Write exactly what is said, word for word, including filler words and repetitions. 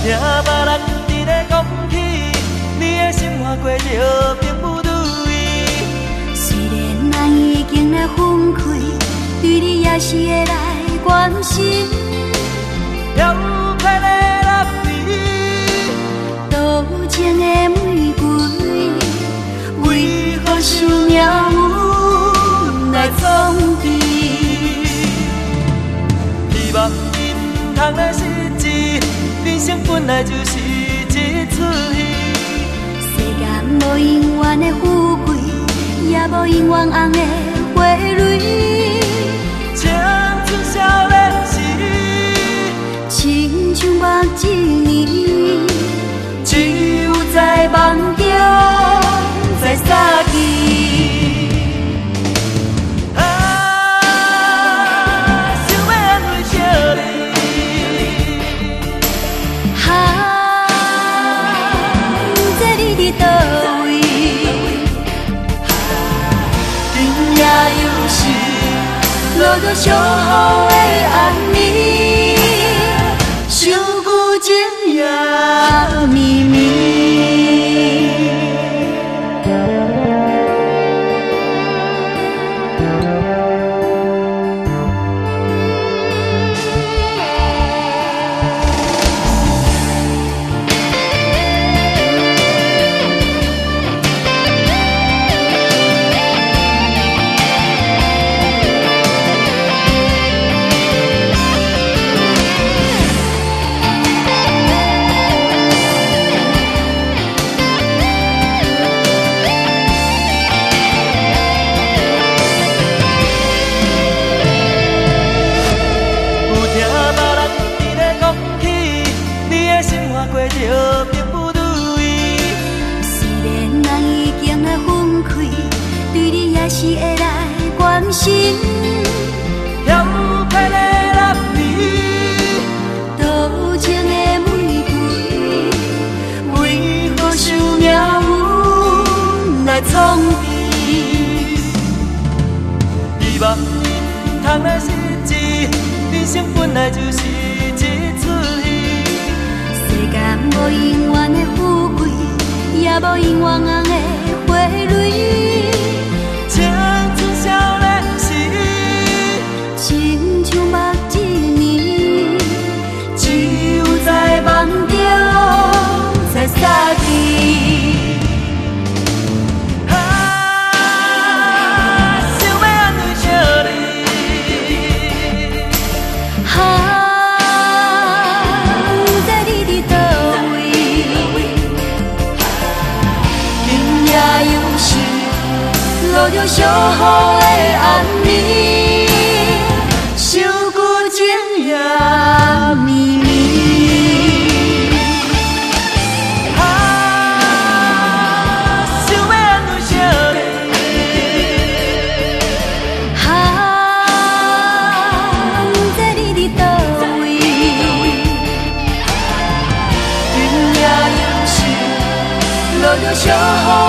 听别人伫咧讲起，你的心换过着并不如意。 虽然咱已经来分开，对你也是会来关心。 飘开的落雨， 多情的玫瑰，为何想命运来创治？ 希望你唔通来失志，人生本来就是一出戏。 世间无永远的富贵，也无永远红的花蕊。 青春少年时， 亲像目一年，只有在梦中才相见。 啊，想要安慰惜你， 哈，不知你伫倒位，今夜又是落着小雨的暗暝，想旧情也绵绵。是会来关心， 飘开的落雨， 多情的玫瑰，为何想命运来创治？ 希望你唔通来失志，人生本来就是一出戏。 世间无永远的富贵，也无永远红的花蕊。 青春少年时， 亲像目一年，只有在梦中才相见。 啊，想要安慰惜你， 哈，不知你伫倒位，今夜又是落着小雨的暗暝，想旧情也绵绵。 啊，想要安慰惜你， 哈，不知你伫倒位，今夜又是落着小雨。